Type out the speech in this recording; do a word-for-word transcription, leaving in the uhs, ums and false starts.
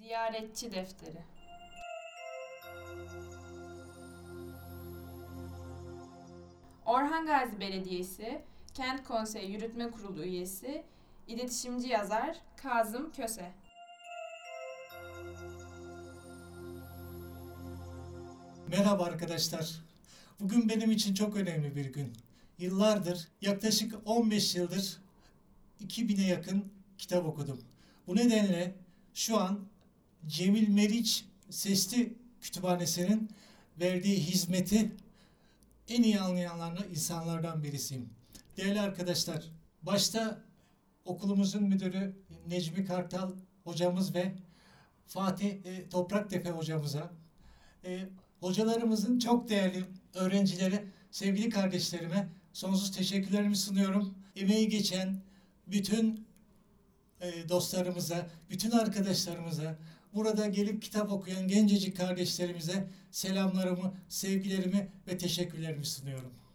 Ziyaretçi defteri. Orhan Gazi Belediyesi Kent Konseyi Yürütme Kurulu üyesi, iletişimci yazar Kazım Köse. Merhaba arkadaşlar. Bugün benim için çok önemli bir gün. Yıllardır, yaklaşık on beş yıldır iki bine yakın kitap okudum. Bu nedenle şu an Cemil Meriç Sesli Kütüphanesi'nin verdiği hizmeti en iyi anlayanlardan, insanlardan birisiyim. Değerli arkadaşlar, başta okulumuzun müdürü Necmi Kartal hocamız ve Fatih e, Topraktepe hocamıza, e, hocalarımızın çok değerli öğrencileri, sevgili kardeşlerime sonsuz teşekkürlerimi sunuyorum. Emeği geçen bütün e, dostlarımıza, bütün arkadaşlarımıza, burada gelip kitap okuyan gencecik kardeşlerimize selamlarımı, sevgilerimi ve teşekkürlerimi sunuyorum.